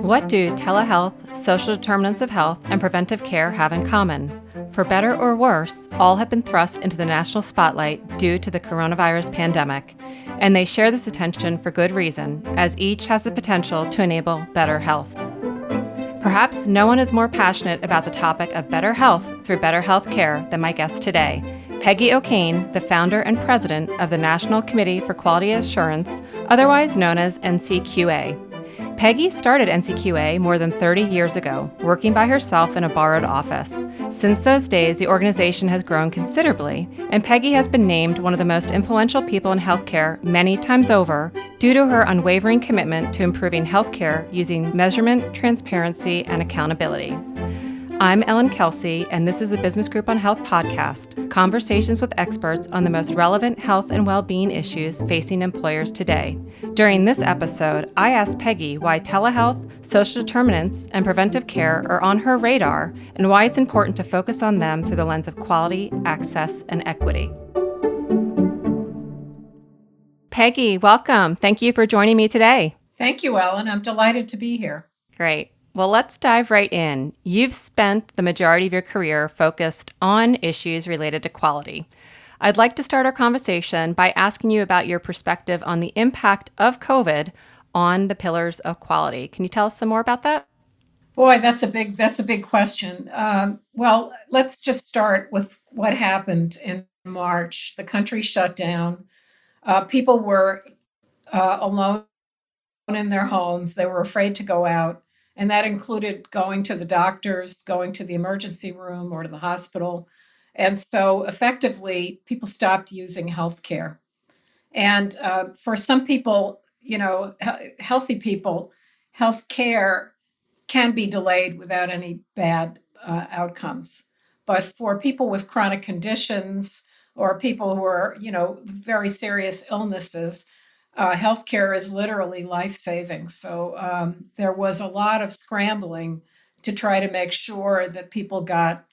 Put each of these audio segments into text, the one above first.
What do telehealth, social determinants of health, and preventive care have in common? For better or worse, all have been thrust into the national spotlight due to the coronavirus pandemic, and they share this attention for good reason, as each has the potential to enable better health. Perhaps no one is more passionate about the topic of better health through better health care than my guest today, Peggy O'Kane, the founder and president of the National Committee for Quality Assurance, otherwise known as NCQA. Peggy started NCQA more than 30 years ago, working by herself in a borrowed office. Since those days, the organization has grown considerably, and Peggy has been named one of the most influential people in healthcare many times over due to her unwavering commitment to improving healthcare using measurement, transparency, and accountability. I'm Ellen Kelsey, and this is the Business Group on Health podcast, conversations with experts on the most relevant health and well-being issues facing employers today. During this episode, I asked Peggy why telehealth, social determinants, and preventive care are on her radar and why it's important to focus on them through the lens of quality, access, and equity. Peggy, welcome. Thank you for joining me today. Thank you, Ellen. I'm delighted to be here. Great. Well, let's dive right in. You've spent the majority of your career focused on issues related to quality. I'd like to start our conversation by asking you about your perspective on the impact of COVID on the pillars of quality. Can you tell us some more about that? Boy, that's a big question. Well, let's just start with what happened in March. The country shut down. People were alone in their homes. They were afraid to go out. And that included going to the doctors, going to the emergency room or to the hospital. And so effectively, people stopped using healthcare. And for some people, healthy people, healthcare can be delayed without any bad outcomes. But for people with chronic conditions or people who are, with very serious illnesses, healthcare is literally life-saving. So there was a lot of scrambling to try to make sure that people got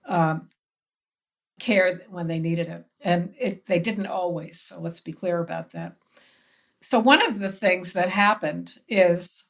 care when they needed it. And they didn't always, so let's be clear about that. So one of the things that happened is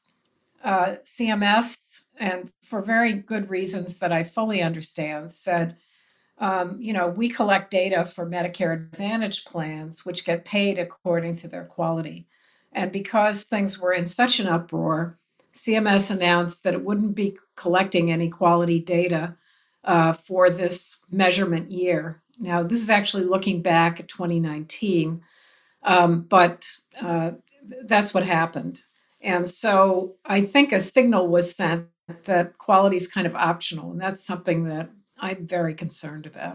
CMS, and for very good reasons that I fully understand, said, we collect data for Medicare Advantage plans, which get paid according to their quality. And because things were in such an uproar, CMS announced that it wouldn't be collecting any quality data for this measurement year. Now, this is actually looking back at 2019, but that's what happened. And so I think a signal was sent that quality is kind of optional, and that's something that I'm very concerned about.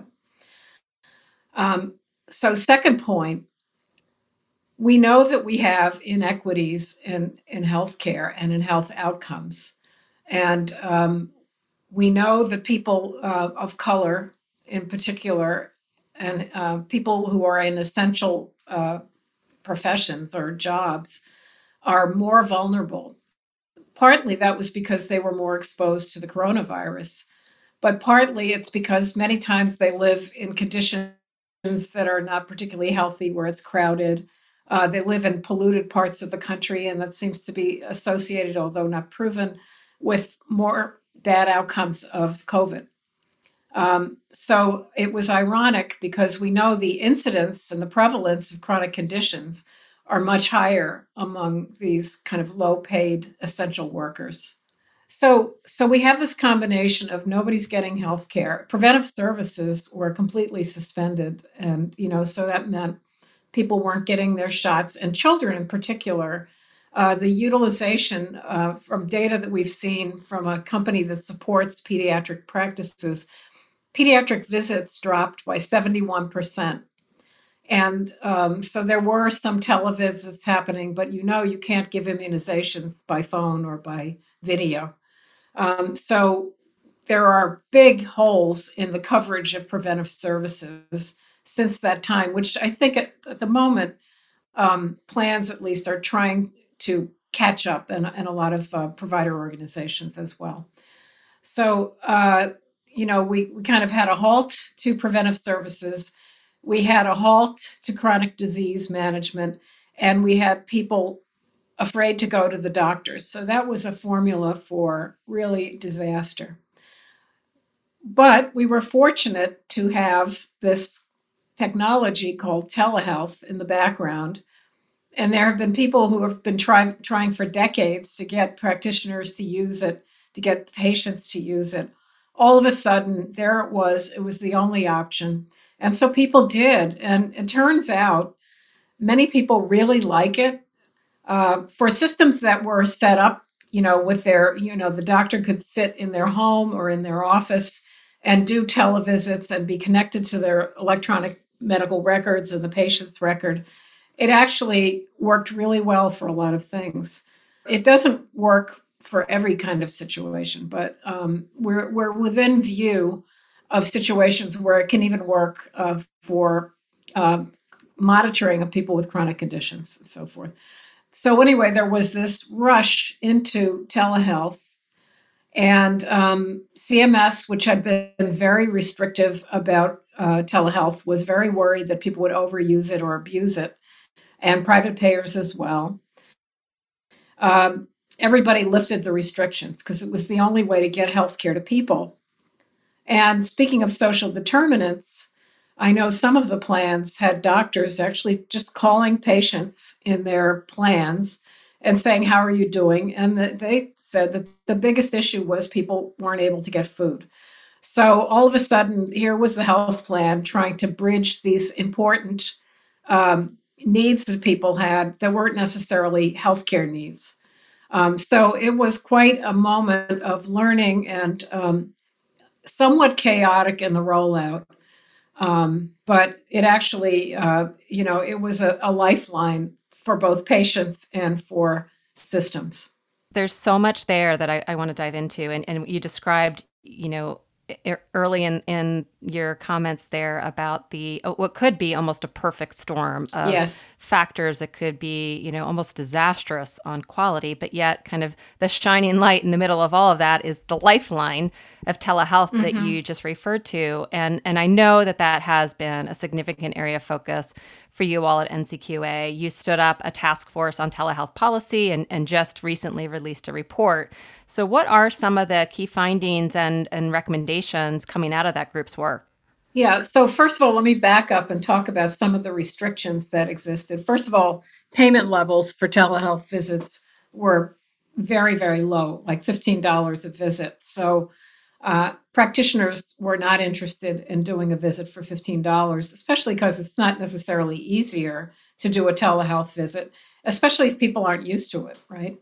So second point, we know that we have inequities in healthcare and in health outcomes. And we know that people of color in particular and people who are in essential professions or jobs are more vulnerable. Partly that was because they were more exposed to the coronavirus. But partly it's because many times they live in conditions that are not particularly healthy, where it's crowded. They live in polluted parts of the country, and that seems to be associated, although not proven, with more bad outcomes of COVID. So it was ironic because we know the incidence and the prevalence of chronic conditions are much higher among these kind of low-paid essential workers. So we have this combination of nobody's getting health care. Preventive services were completely suspended. And, so that meant people weren't getting their shots. And children in particular, the utilization from data that we've seen from a company that supports pediatric practices, pediatric visits dropped by 71%. And so there were some televisits happening, but you can't give immunizations by phone or by video. So there are big holes in the coverage of preventive services since that time, which I think at the moment, plans at least are trying to catch up, and a lot of provider organizations as well. So, we kind of had a halt to preventive services. We had a halt to chronic disease management, and we had people afraid to go to the doctors. So that was a formula for really disaster. But we were fortunate to have this technology called telehealth in the background. And there have been people who have been trying for decades to get practitioners to use it, to get patients to use it. All of a sudden, there it was the only option. And so people did. And it turns out many people really like it. For systems that were set up, with the doctor could sit in their home or in their office and do televisits and be connected to their electronic medical records and the patient's record. It actually worked really well for a lot of things. It doesn't work for every kind of situation, but we're within view of situations where it can even work for monitoring of people with chronic conditions and so forth. So anyway, there was this rush into telehealth, and CMS, which had been very restrictive about telehealth, was very worried that people would overuse it or abuse it, and private payers as well. Everybody lifted the restrictions because it was the only way to get healthcare to people. And speaking of social determinants, I know some of the plans had doctors actually just calling patients in their plans and saying, "How are you doing?" And they said that the biggest issue was people weren't able to get food. So all of a sudden, here was the health plan trying to bridge these important needs that people had that weren't necessarily healthcare needs. So it was quite a moment of learning and somewhat chaotic in the rollout. But it actually, it was a lifeline for both patients and for systems. There's so much there that I want to dive into. And you described, early in your comments there about what could be almost a perfect storm of Yes. factors that could be, almost disastrous on quality, but yet kind of the shining light in the middle of all of that is the lifeline of telehealth that you just referred to. And I know that has been a significant area of focus for you all at NCQA. You stood up a task force on telehealth policy and just recently released a report. So what are some of the key findings and recommendations coming out of that group's work? Yeah. So first of all, let me back up and talk about some of the restrictions that existed. First of all, payment levels for telehealth visits were very, very low, like $15 a visit. So practitioners were not interested in doing a visit for $15, especially because it's not necessarily easier to do a telehealth visit, especially if people aren't used to it, right?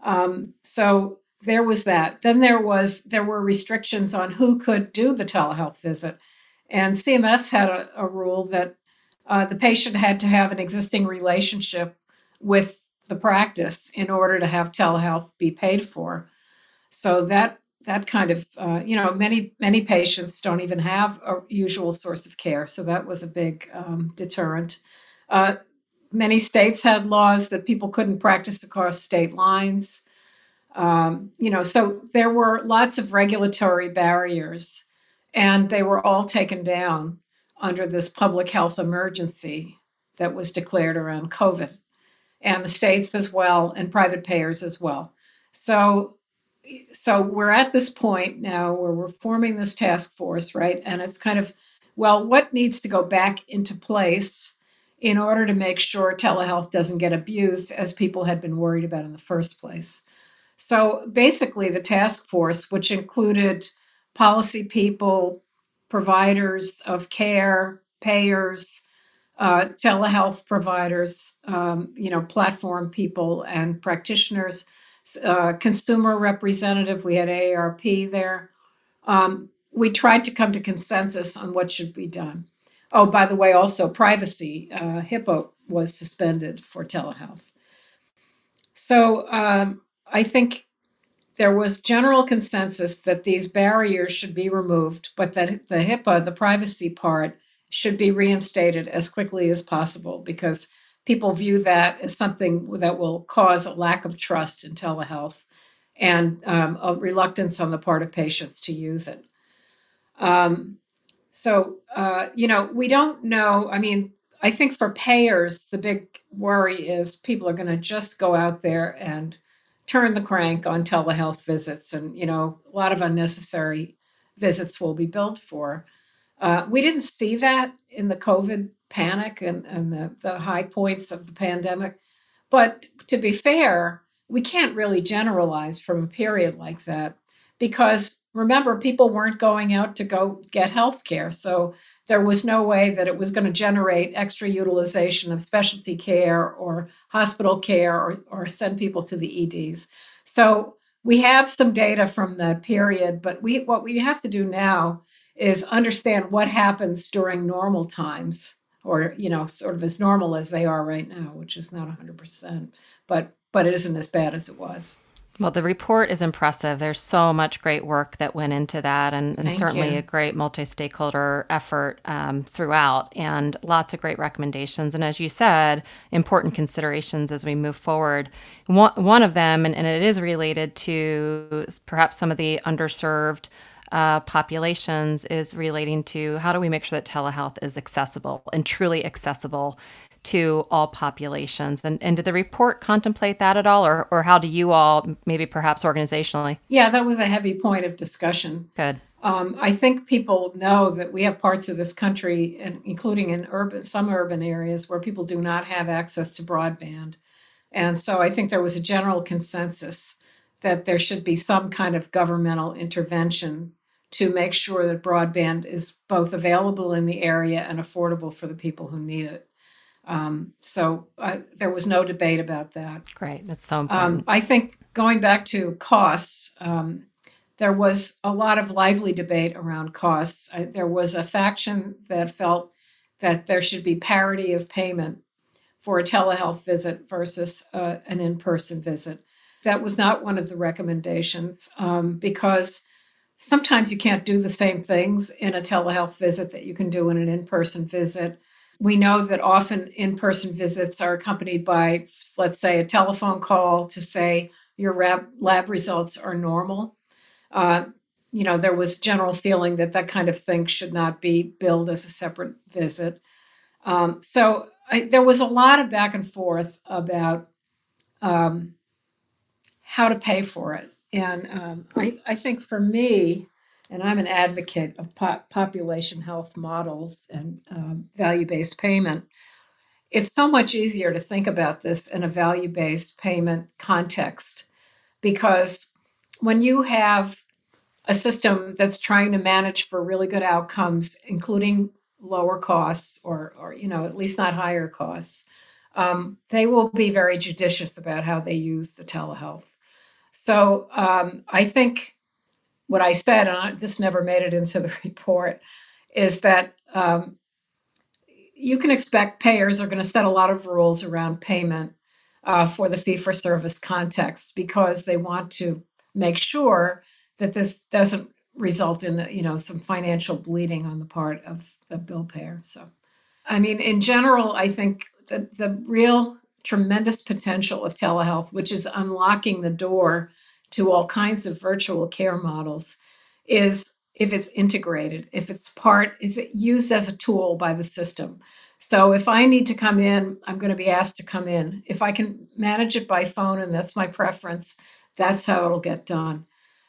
So there was that. Then there were restrictions on who could do the telehealth visit. And CMS had a rule that the patient had to have an existing relationship with the practice in order to have telehealth be paid for. So that kind of, many patients don't even have a usual source of care. So that was a big deterrent. Many states had laws that people couldn't practice across state lines. So there were lots of regulatory barriers, and they were all taken down under this public health emergency that was declared around COVID, and the states as well, and private payers as well. So we're at this point now where we're forming this task force, right? And it's kind of, well, what needs to go back into place in order to make sure telehealth doesn't get abused as people had been worried about in the first place? So basically, the task force, which included policy people, providers of care, payers, telehealth providers, platform people and practitioners, consumer representative, we had AARP there. We tried to come to consensus on what should be done. Oh, by the way, also privacy, HIPAA was suspended for telehealth. So I think there was general consensus that these barriers should be removed, but that the HIPAA, the privacy part, should be reinstated as quickly as possible because people view that as something that will cause a lack of trust in telehealth and a reluctance on the part of patients to use it. We don't know. I mean, I think for payers, the big worry is people are going to just go out there and turn the crank on telehealth visits, and a lot of unnecessary visits will be billed for. We didn't see that in the COVID panic and the high points of the pandemic. But to be fair, we can't really generalize from a period like that because remember, people weren't going out to go get health care. So there was no way that it was going to generate extra utilization of specialty care or hospital care or send people to the EDs. So we have some data from that period, but what we have to do now is understand what happens during normal times or sort of as normal as they are right now, which is not 100%, but it isn't as bad as it was. Well, the report is impressive. There's so much great work that went into that, and Thank certainly a you. great multi stakeholder effort throughout, and lots of great recommendations. And as you said, important considerations as we move forward. One of them, and it is related to perhaps some of the underserved populations, is relating to how do we make sure that telehealth is accessible and truly accessible to all populations. And did the report contemplate that at all? Or how do you all, maybe perhaps organizationally? Yeah, that was a heavy point of discussion. Good. I think people know that we have parts of this country, and including in some urban areas, where people do not have access to broadband. And so I think there was a general consensus that there should be some kind of governmental intervention to make sure that broadband is both available in the area and affordable for the people who need it. So there was no debate about that. Great. That's so important. I think going back to costs, there was a lot of lively debate around costs. There was a faction that felt that there should be parity of payment for a telehealth visit versus an in person visit. That was not one of the recommendations because sometimes you can't do the same things in a telehealth visit that you can do in an in person visit. We know that often in person visits are accompanied by, let's say, a telephone call to say your lab results are normal. Uh, there was general feeling that that kind of thing should not be billed as a separate visit. There was a lot of back and forth about um, how to pay for it. And I think for me, and I'm an advocate of population health models and value based payment, it's so much easier to think about this in a value based payment context because when you have a system that's trying to manage for really good outcomes, including lower costs or at least not higher costs, they will be very judicious about how they use the telehealth. So I think what I said, and this never made it into the report, is that you can expect payers are going to set a lot of rules around payment for the fee for service context because they want to make sure that this doesn't result in some financial bleeding on the part of the bill payer. So, I mean, in general, I think the real tremendous potential of telehealth, which is unlocking the door to all kinds of virtual care models, is if it's integrated, if is it used as a tool by the system. So if I need to come in, I'm going to be asked to come in. If I can manage it by phone, and that's my preference, that's how it'll get done.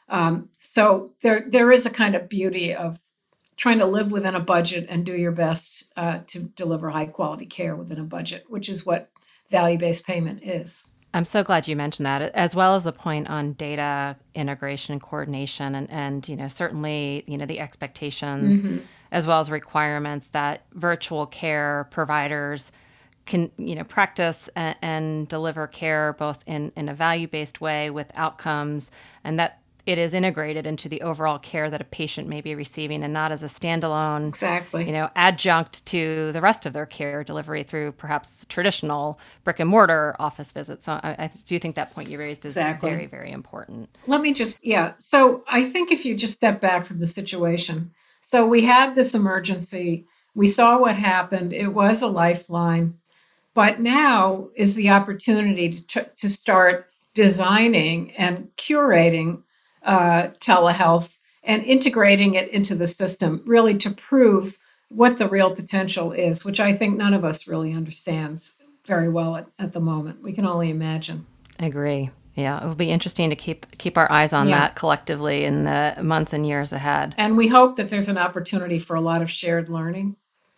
So there is a kind of beauty of trying to live within a budget and do your best to deliver high quality care within a budget, which is what value based payment is. I'm so glad you mentioned that, as well as the point on data integration and coordination, and certainly the expectations Mm-hmm. as well as requirements that virtual care providers can practice and deliver care both in a value based way with outcomes, and that it is integrated into the overall care that a patient may be receiving and not as a standalone, Exactly. adjunct to the rest of their care delivery through perhaps traditional brick and mortar office visits. So I do think that point you raised is Exactly. very, very important. Let me yeah. So I think if you just step back from the situation, so we had this emergency, we saw what happened, it was a lifeline, but now is the opportunity to start designing and curating telehealth and integrating it into the system, really to prove what the real potential is, which I think none of us really understands very well at the moment. We can only imagine. I agree. Yeah, it will be interesting to keep our eyes on Yeah. that collectively in the months and years ahead. And we hope that there's an opportunity for a lot of shared learning,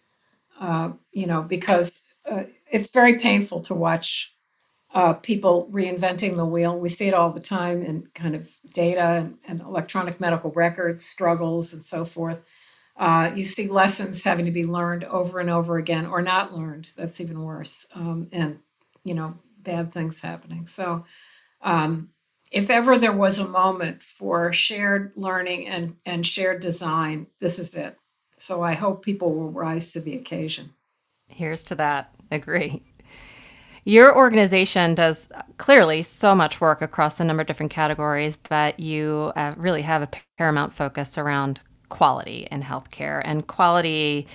because it's very painful to watch people reinventing the wheel. We see it all the time in kind of data and electronic medical records struggles and so forth. You see lessons having to be learned over and over again, or not learned. That's even worse. And bad things happening. So, um, if ever there was a moment for shared learning and shared design, this is it. So I hope people will rise to the occasion. Here's to that. Agree. Your organization does clearly so much work across a number of different categories, but you really have a paramount focus around quality in healthcare and quality.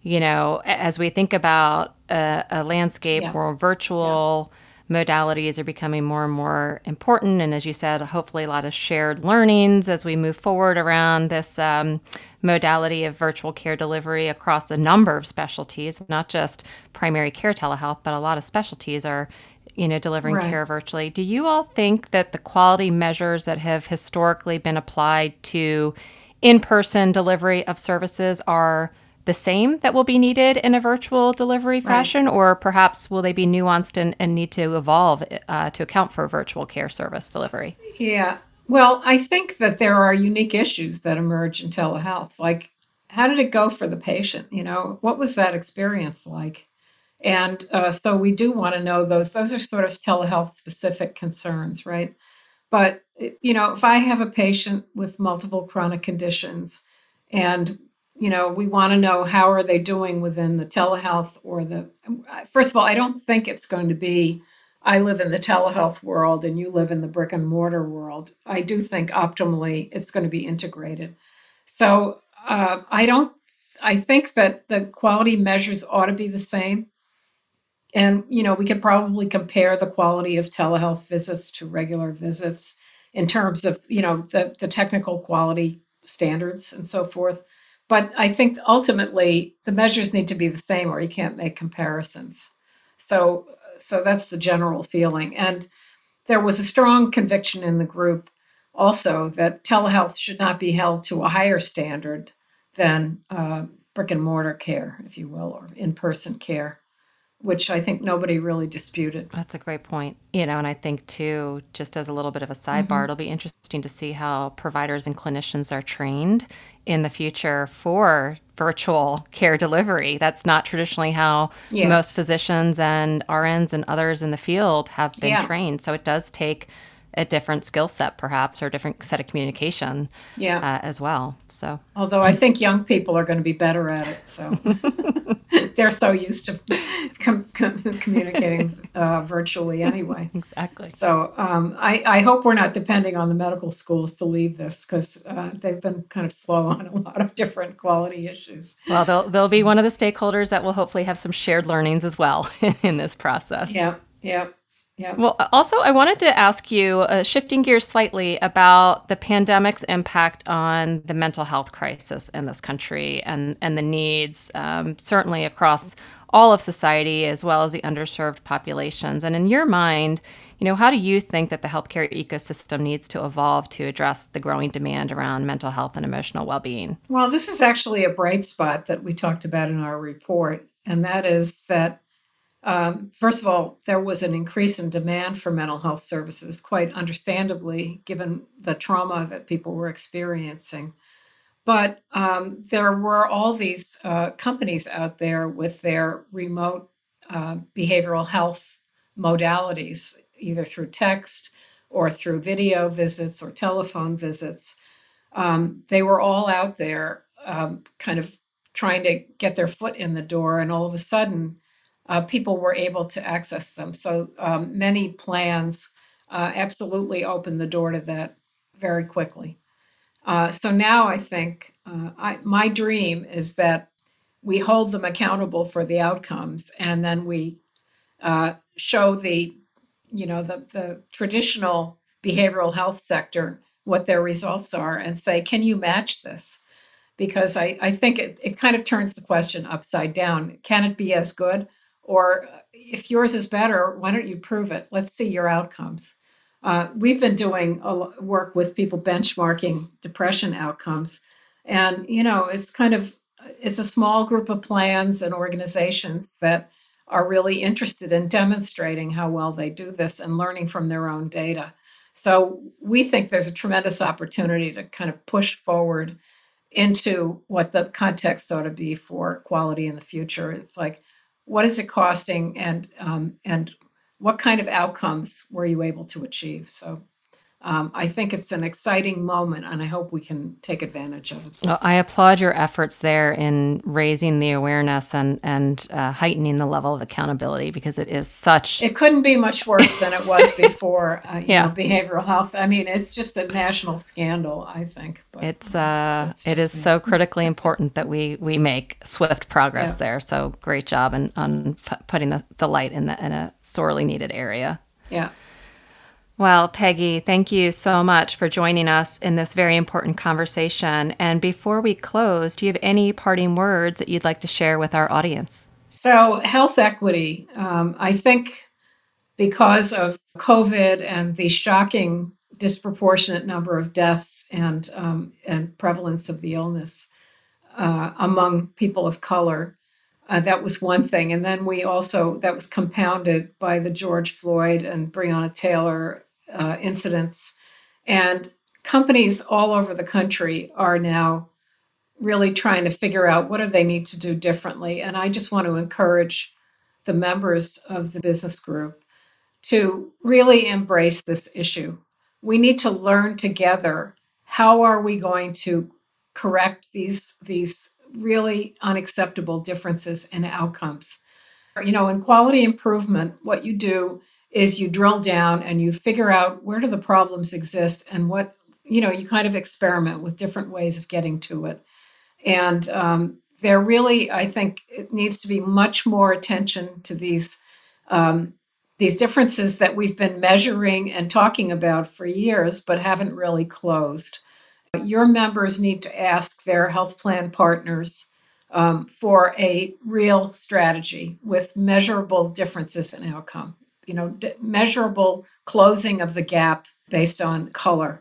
As we think about a landscape Yeah, where yeah, virtual modalities are becoming more and more important, and as you said, hopefully a lot of shared learnings as we move forward around this modality of virtual care delivery across a number of specialties, not just primary care telehealth, but a lot of specialties are delivering right. care virtually. Do you all think that the quality measures that have historically been applied to in-person delivery of services are the same that will be needed in a virtual delivery Right. fashion, or perhaps will they be nuanced and need to evolve to account for virtual care service delivery? Yeah. Well, I think that there are unique issues that emerge in telehealth. Like, how did it go for the patient? What was that experience like? And so we do want to know those. Those are sort of telehealth specific concerns, right? But, if I have a patient with multiple chronic conditions and, we want to know how are they doing within the telehealth or first of all, I don't think it's going to be, I live in the telehealth world and you live in the brick and mortar world. I do think optimally it's going to be integrated. So I don't, I think that the quality measures ought to be the same. And, we could probably compare the quality of telehealth visits to regular visits in terms of, the technical quality standards and so forth. But I think ultimately the measures need to be the same or you can't make comparisons. So so that's the general feeling. And there was a strong conviction in the group also that telehealth should not be held to a higher standard than brick and mortar care, if you will, or in-person care, which I think nobody really disputed. That's a great point. And I think too, just as a little bit of a sidebar, Hmm. it'll be interesting to see how providers and clinicians are trained in the future for virtual care delivery. That's not traditionally how most Yes. physicians and RNs and others in the field have been Yeah. trained. So it does take a different skill set, perhaps, or a different set of communication Yeah. as well. So Although I think young people are going to be better at it. So they're so used to communicating virtually anyway. exactly. So I hope we're not depending on the medical schools to lead this because they've been kind of slow on a lot of different quality issues. Well, they'll So be one of the stakeholders that will hopefully have some shared learnings as well in this process. yeah, yeah, yeah, Well, also, I wanted to ask you, shifting gears slightly, about the pandemic's impact on the mental health crisis in this country and the needs, certainly across all of society as well as the underserved populations. And in your mind, how do you think that the healthcare ecosystem needs to evolve to address the growing demand around mental health and emotional well-being? Well, this is actually a bright spot that we talked about in our report, and that is that first of all, there was an increase in demand for mental health services, quite understandably, given the trauma that people were experiencing. But there were all these companies out there with their remote behavioral health modalities, either through text or through video visits or telephone visits. They were all out there kind of trying to get their foot in the door, and all of a sudden, people were able to access them. So many plans absolutely opened the door to that very quickly. So now I think my dream is that we hold them accountable for the outcomes, and then we show the traditional behavioral health sector what their results are, and say, can you match this? because I think it kind of turns the question upside down. Can it be as good? Or if yours is better, why don't you prove it? Let's see your outcomes. We've been doing work with people benchmarking depression outcomes. And, it's a small group of plans and organizations that are really interested in demonstrating how well they do this and learning from their own data. So we think there's a tremendous opportunity to kind of push forward into what the context ought to be for quality in the future. It's like, what is it costing, and what kind of outcomes were you able to achieve? So I think it's an exciting moment, and I hope we can take advantage of it. Well, I applaud your efforts there in raising the awareness and heightening the level of accountability, because it is such... It couldn't be much worse than it was before, behavioral health. I mean, it's just a national scandal, I think. But it is so critically important that we make swift progress there. So great job on putting the light in a sorely needed area. Yeah. Well, Peggy, thank you so much for joining us in this very important conversation. And before we close, do you have any parting words that you'd like to share with our audience? So, health equity, I think because of COVID and the shocking disproportionate number of deaths and prevalence of the illness among people of color, that was one thing. And then that was compounded by the George Floyd and Breonna Taylor incidents. And companies all over the country are now really trying to figure out what do they need to do differently. And I just want to encourage the members of the business group to really embrace this issue. We need to learn together, how are we going to correct these really unacceptable differences in outcomes. In quality improvement, what you do is you drill down and you figure out where do the problems exist, and what, you kind of experiment with different ways of getting to it. And there really, I think it needs to be much more attention to these differences that we've been measuring and talking about for years, but haven't really closed. Your members need to ask their health plan partners for a real strategy with measurable differences in outcome, measurable closing of the gap based on color.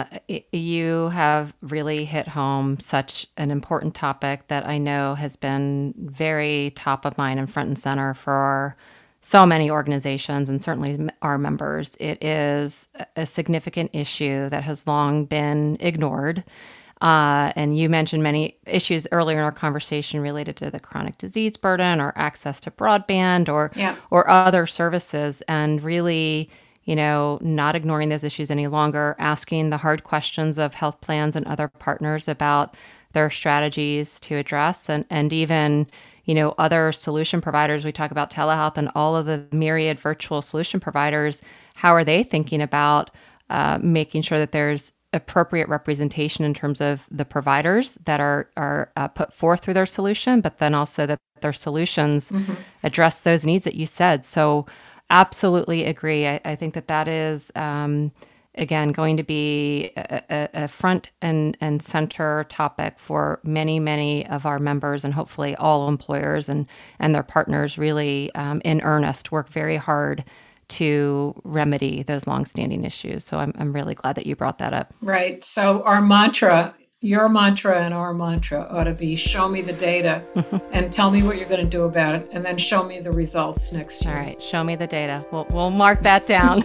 You have really hit home such an important topic that I know has been very top of mind and front and center for so many organizations and certainly our members. It is a significant issue that has long been ignored. And you mentioned many issues earlier in our conversation related to the chronic disease burden or access to broadband or other services, and really, not ignoring those issues any longer, asking the hard questions of health plans and other partners about their strategies to address, and even other solution providers. We talk about telehealth and all of the myriad virtual solution providers. How are they thinking about making sure that there's appropriate representation in terms of the providers that are put forth through their solution, but then also that their solutions address those needs that you said. So absolutely agree. I think that is, again, going to be a front and center topic for many, many of our members, and hopefully all employers and their partners really in earnest work very hard to remedy those longstanding issues. So I'm really glad that you brought that up. Right. So our mantra, your mantra and our mantra ought to be show me the data and tell me what you're going to do about it, and then show me the results next year. All right. Show me the data. We'll mark that down.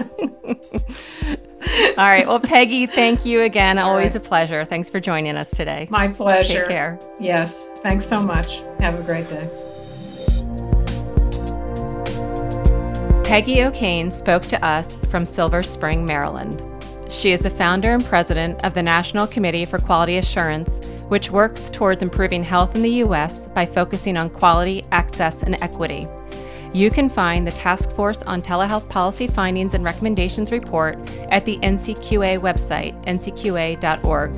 All right. Well, Peggy, thank you again. Always a pleasure. Thanks for joining us today. My pleasure. Take care. Yes. Thanks so much. Have a great day. Peggy O'Kane spoke to us from Silver Spring, Maryland. She is the founder and president of the National Committee for Quality Assurance, which works towards improving health in the U.S. by focusing on quality, access, and equity. You can find the Task Force on Telehealth Policy Findings and Recommendations report at the NCQA website, ncqa.org.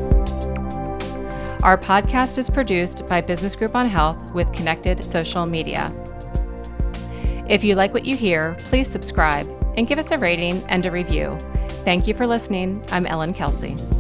Our podcast is produced by Business Group on Health with Connected Social Media. If you like what you hear, please subscribe and give us a rating and a review. Thank you for listening. I'm Ellen Kelsey.